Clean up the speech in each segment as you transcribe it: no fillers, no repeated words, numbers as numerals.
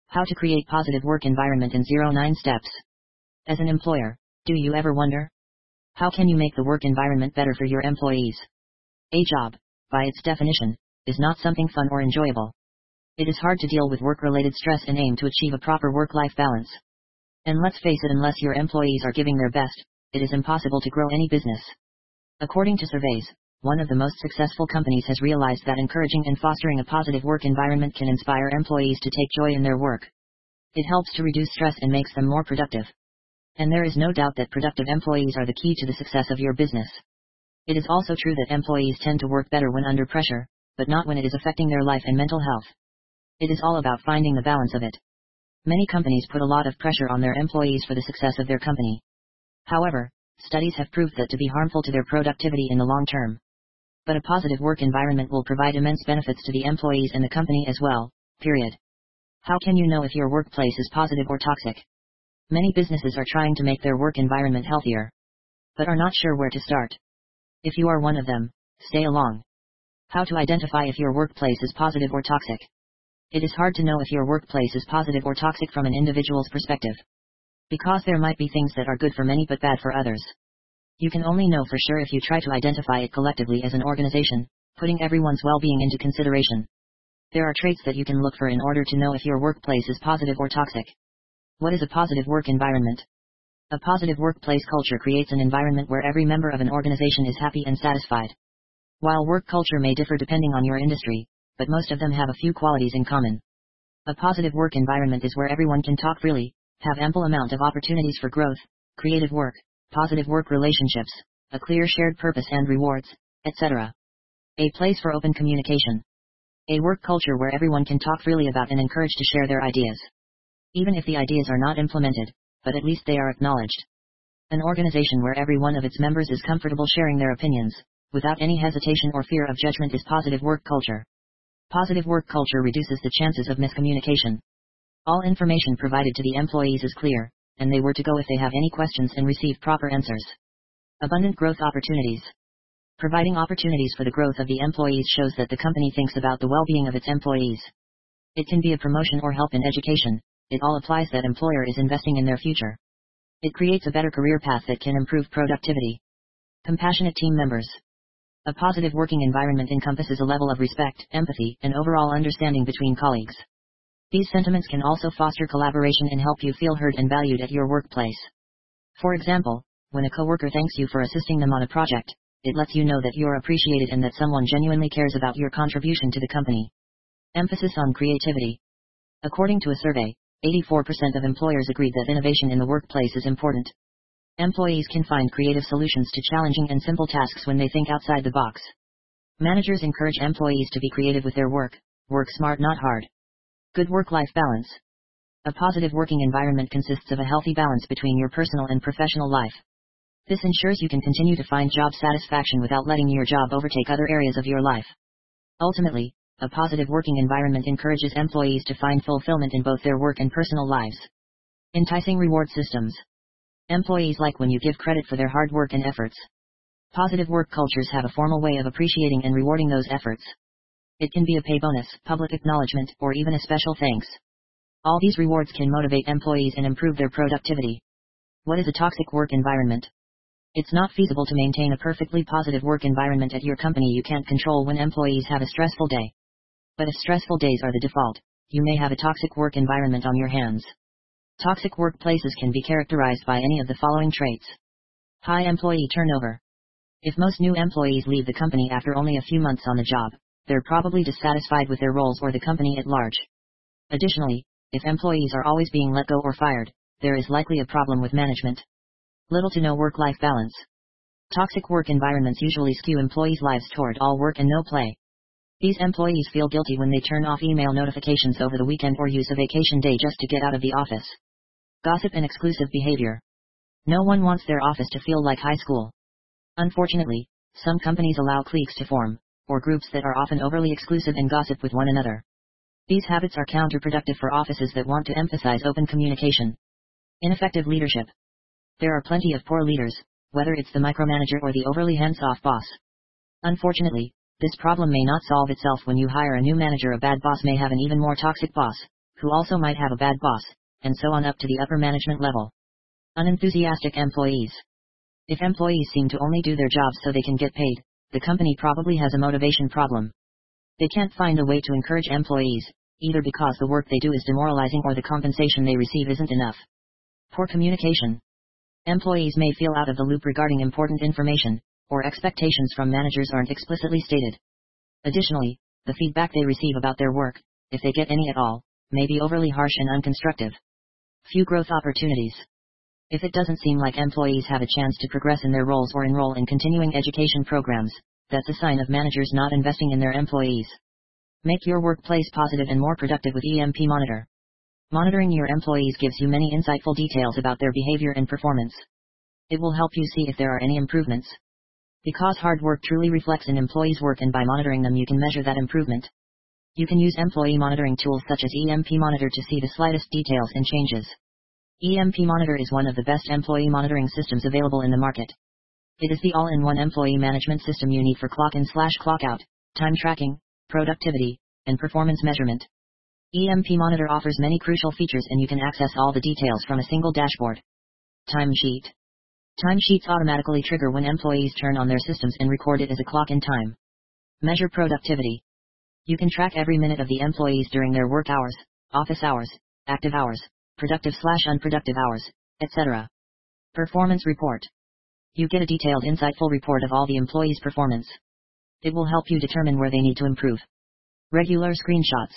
How to create positive work environment in 09 steps. As an employer, do you ever wonder? How can you make the work environment better for your employees? A job, by its definition, is not something fun or enjoyable. It is hard to deal with work-related stress and aim to achieve a proper work-life balance. And let's face it, unless your employees are giving their best, it is impossible to grow any business. According to surveys, one of the most successful companies has realized that encouraging and fostering a positive work environment can inspire employees to take joy in their work. It helps to reduce stress and makes them more productive. And there is no doubt that productive employees are the key to the success of your business. It is also true that employees tend to work better when under pressure, but not when it is affecting their life and mental health. It is all about finding the balance of it. Many companies put a lot of pressure on their employees for the success of their company. However, studies have proved that to be harmful to their productivity in the long term. But a positive work environment will provide immense benefits to the employees and the company as well, period. How can you know if your workplace is positive or toxic? Many businesses are trying to make their work environment healthier, but are not sure where to start. If you are one of them, stay along. How to identify if your workplace is positive or toxic. It is hard to know if your workplace is positive or toxic from an individual's perspective. Because there might be things that are good for many but bad for others. You can only know for sure if you try to identify it collectively as an organization, putting everyone's well-being into consideration. There are traits that you can look for in order to know if your workplace is positive or toxic. What is a positive work environment? A positive workplace culture creates an environment where every member of an organization is happy and satisfied. While work culture may differ depending on your industry, but most of them have a few qualities in common. A positive work environment is where everyone can talk freely, have ample amount of opportunities for growth, creative work, positive work relationships, a clear shared purpose and rewards, etc. A place for open communication. A work culture where everyone can talk freely about and encouraged to share their ideas. Even if the ideas are not implemented, but at least they are acknowledged. An organization where every one of its members is comfortable sharing their opinions, without any hesitation or fear of judgment, is positive work culture. Positive work culture reduces the chances of miscommunication. All information provided to the employees is clear, and they were to go if they have any questions and receive proper answers. Abundant growth opportunities. Providing opportunities for the growth of the employees shows that the company thinks about the well-being of its employees. It can be a promotion or help in education. It all applies that employer is investing in their future. It creates a better career path that can improve productivity. Compassionate team members. A positive working environment encompasses a level of respect, empathy, and overall understanding between colleagues. These sentiments can also foster collaboration and help you feel heard and valued at your workplace. For example, when a coworker thanks you for assisting them on a project, it lets you know that you're appreciated and that someone genuinely cares about your contribution to the company. Emphasis on creativity. According to a survey, 84% of employers agreed that innovation in the workplace is important. Employees can find creative solutions to challenging and simple tasks when they think outside the box. Managers encourage employees to be creative with their work smart not hard. Good work-life balance. A positive working environment consists of a healthy balance between your personal and professional life. This ensures you can continue to find job satisfaction without letting your job overtake other areas of your life. Ultimately, a positive working environment encourages employees to find fulfillment in both their work and personal lives. Enticing reward systems. Employees like when you give credit for their hard work and efforts. Positive work cultures have a formal way of appreciating and rewarding those efforts. It can be a pay bonus, public acknowledgement, or even a special thanks. All these rewards can motivate employees and improve their productivity. What is a toxic work environment? It's not feasible to maintain a perfectly positive work environment at your company. You can't control when employees have a stressful day. But if stressful days are the default, you may have a toxic work environment on your hands. Toxic workplaces can be characterized by any of the following traits. High employee turnover. If most new employees leave the company after only a few months on the job, they're probably dissatisfied with their roles or the company at large. Additionally, if employees are always being let go or fired, there is likely a problem with management. Little to no work-life balance. Toxic work environments usually skew employees' lives toward all work and no play. These employees feel guilty when they turn off email notifications over the weekend or use a vacation day just to get out of the office. Gossip and exclusive behavior. No one wants their office to feel like high school. Unfortunately, some companies allow cliques to form, or groups that are often overly exclusive and gossip with one another. These habits are counterproductive for offices that want to emphasize open communication. Ineffective leadership. There are plenty of poor leaders, whether it's the micromanager or the overly hands-off boss. Unfortunately, this problem may not solve itself when you hire a new manager. A bad boss may have an even more toxic boss, who also might have a bad boss, and so on up to the upper management level. Unenthusiastic employees. If employees seem to only do their jobs so they can get paid, the company probably has a motivation problem. They can't find a way to encourage employees, either because the work they do is demoralizing or the compensation they receive isn't enough. Poor communication. Employees may feel out of the loop regarding important information, or expectations from managers aren't explicitly stated. Additionally, the feedback they receive about their work, if they get any at all, may be overly harsh and unconstructive. Few growth opportunities. If it doesn't seem like employees have a chance to progress in their roles or enroll in continuing education programs, that's a sign of managers not investing in their employees. Make your workplace positive and more productive with EMP Monitor. Monitoring your employees gives you many insightful details about their behavior and performance. It will help you see if there are any improvements. Because hard work truly reflects an employee's work, and by monitoring them you can measure that improvement. You can use employee monitoring tools such as EMP Monitor to see the slightest details and changes. EMP Monitor is one of the best employee monitoring systems available in the market. It is the all-in-one employee management system you need for clock in/clock out, time tracking, productivity, and performance measurement. EMP Monitor offers many crucial features, and you can access all the details from a single dashboard. Timesheet. Timesheets automatically trigger when employees turn on their systems and record it as a clock in time. Measure productivity. You can track every minute of the employees during their work hours, office hours, active hours, productive/unproductive hours, etc. Performance report. You get a detailed, insightful report of all the employees' performance. It will help you determine where they need to improve. Regular screenshots.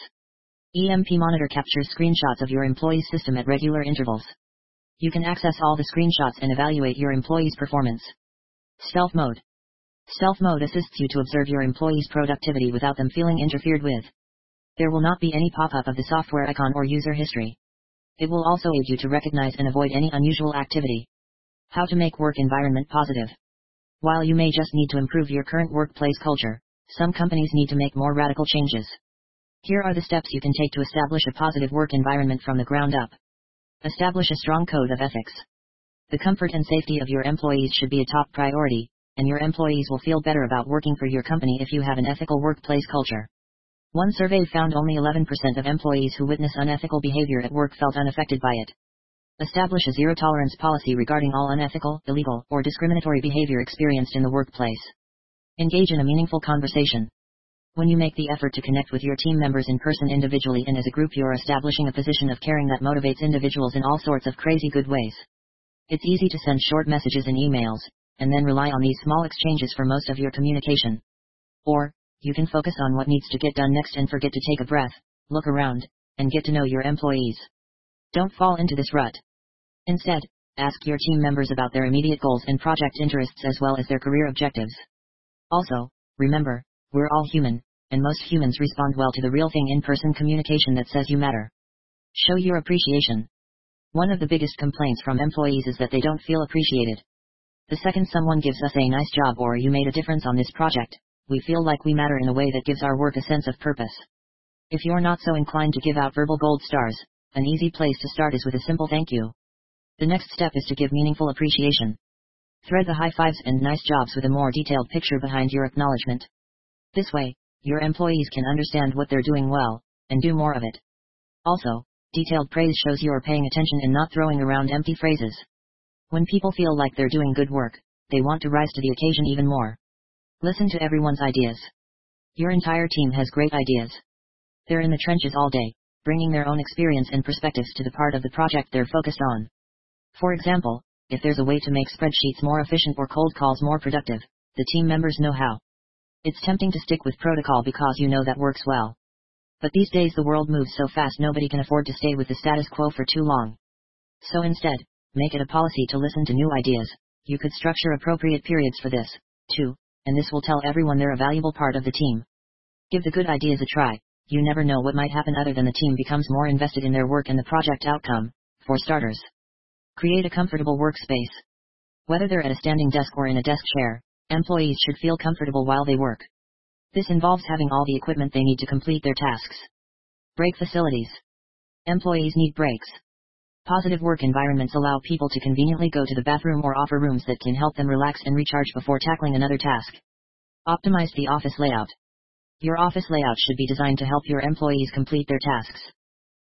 EMP Monitor captures screenshots of your employees' system at regular intervals. You can access all the screenshots and evaluate your employees' performance. Stealth mode. Stealth mode assists you to observe your employees' productivity without them feeling interfered with. There will not be any pop-up of the software icon or user history. It will also aid you to recognize and avoid any unusual activity. How to make work environment positive. While you may just need to improve your current workplace culture, some companies need to make more radical changes. Here are the steps you can take to establish a positive work environment from the ground up. Establish a strong code of ethics. The comfort and safety of your employees should be a top priority, and your employees will feel better about working for your company if you have an ethical workplace culture. One survey found only 11% of employees who witness unethical behavior at work felt unaffected by it. Establish a zero-tolerance policy regarding all unethical, illegal, or discriminatory behavior experienced in the workplace. Engage in a meaningful conversation. When you make the effort to connect with your team members in person, individually, and as a group, you're establishing a position of caring that motivates individuals in all sorts of crazy good ways. It's easy to send short messages and emails, and then rely on these small exchanges for most of your communication. Or, you can focus on what needs to get done next and forget to take a breath, look around, and get to know your employees. Don't fall into this rut. Instead, ask your team members about their immediate goals and project interests as well as their career objectives. Also, remember, we're all human, and most humans respond well to the real thing in-person communication that says you matter. Show your appreciation. One of the biggest complaints from employees is that they don't feel appreciated. The second someone gives us a nice job or "you made a difference on this project," we feel like we matter in a way that gives our work a sense of purpose. If you're not so inclined to give out verbal gold stars, an easy place to start is with a simple thank you. The next step is to give meaningful appreciation. Thread the high fives and nice jobs with a more detailed picture behind your acknowledgement. This way, your employees can understand what they're doing well, and do more of it. Also, detailed praise shows you are paying attention and not throwing around empty phrases. When people feel like they're doing good work, they want to rise to the occasion even more. Listen to everyone's ideas. Your entire team has great ideas. They're in the trenches all day, bringing their own experience and perspectives to the part of the project they're focused on. For example, if there's a way to make spreadsheets more efficient or cold calls more productive, the team members know how. It's tempting to stick with protocol because you know that works well. But these days the world moves so fast nobody can afford to stay with the status quo for too long. So instead, make it a policy to listen to new ideas. You could structure appropriate periods for this, too, and this will tell everyone they're a valuable part of the team. Give the good ideas a try. You never know what might happen other than the team becomes more invested in their work and the project outcome. For starters, create a comfortable workspace. Whether they're at a standing desk or in a desk chair, employees should feel comfortable while they work. This involves having all the equipment they need to complete their tasks. Break facilities. Employees need breaks. Positive work environments allow people to conveniently go to the bathroom or offer rooms that can help them relax and recharge before tackling another task. Optimize the office layout. Your office layout should be designed to help your employees complete their tasks.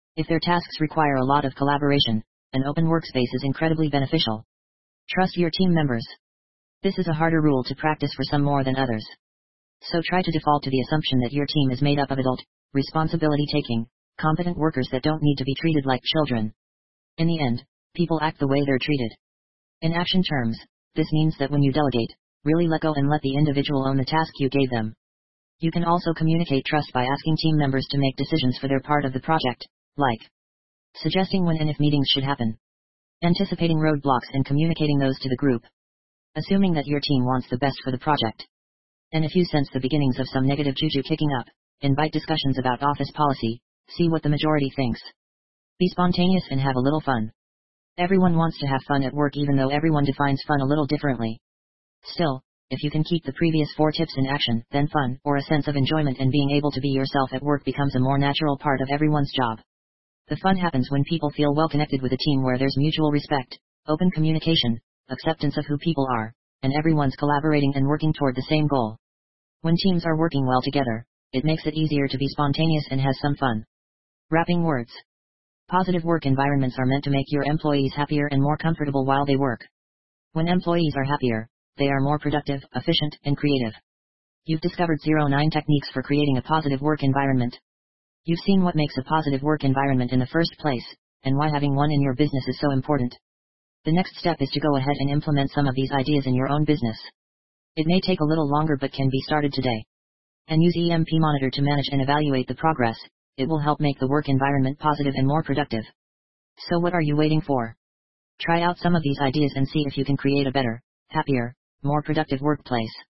If their tasks require a lot of collaboration, an open workspace is incredibly beneficial. Trust your team members. This is a harder rule to practice for some more than others. So try to default to the assumption that your team is made up of adult, responsibility-taking, competent workers that don't need to be treated like children. In the end, people act the way they're treated. In action terms, this means that when you delegate, really let go and let the individual own the task you gave them. You can also communicate trust by asking team members to make decisions for their part of the project, like suggesting when and if meetings should happen, anticipating roadblocks and communicating those to the group, assuming that your team wants the best for the project. And if you sense the beginnings of some negative juju kicking up, invite discussions about office policy, see what the majority thinks. Be spontaneous and have a little fun. Everyone wants to have fun at work, even though everyone defines fun a little differently. Still, if you can keep the previous 4 tips in action, then fun, or a sense of enjoyment and being able to be yourself at work becomes a more natural part of everyone's job. The fun happens when people feel well connected with a team where there's mutual respect, open communication, acceptance of who people are, and everyone's collaborating and working toward the same goal. When teams are working well together, it makes it easier to be spontaneous and has some fun. Wrapping words. Positive work environments are meant to make your employees happier and more comfortable while they work. When employees are happier, they are more productive, efficient, and creative. You've discovered 09 techniques for creating a positive work environment. You've seen what makes a positive work environment in the first place, and why having one in your business is so important. The next step is to go ahead and implement some of these ideas in your own business. It may take a little longer but can be started today. And use EMP Monitor to manage and evaluate the progress. It will help make the work environment positive and more productive. So what are you waiting for? Try out some of these ideas and see if you can create a better, happier, more productive workplace.